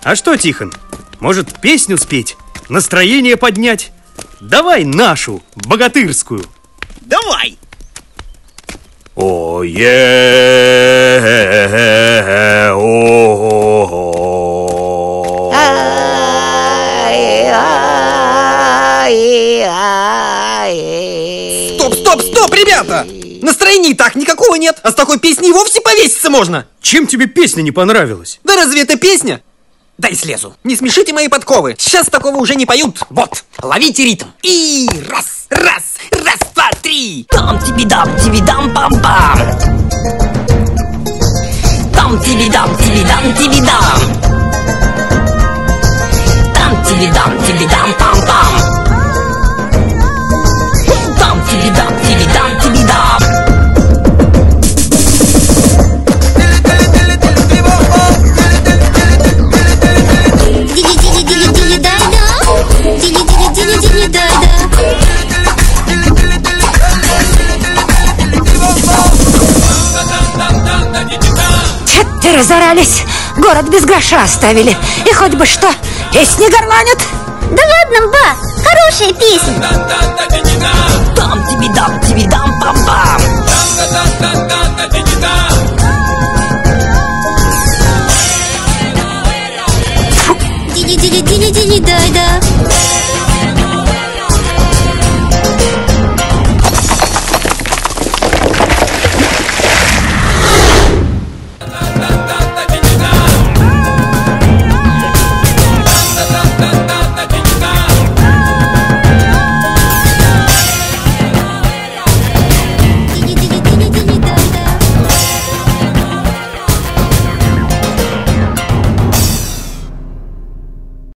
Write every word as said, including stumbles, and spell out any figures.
А что, Тихон, может, песню спеть? Настроение поднять? Давай нашу, богатырскую. Давай! Ое, о, Стоп, стоп, стоп, ребята! Настроения и так никакого нет, а с такой песней и вовсе повеситься можно. Чем тебе песня не понравилась? Да разве это песня? Дай слезу. Не смешите мои подковы. Сейчас такого уже не поют. Вот, ловите ритм. И раз, раз, раз, два, три. Там тебе дам, тебе дам, пам пам. Там тебе дам, тебе дам, тебе дам. Там тебе дам, тебе дам, пам пам. Там тебе дам, тебе дам, тебе дам. Чё-то разорались, город без гроша оставили. И хоть бы что, песни горланят. Да ладно, ба, хорошая песня. Там тебе дам, тебе дам, пам-пам.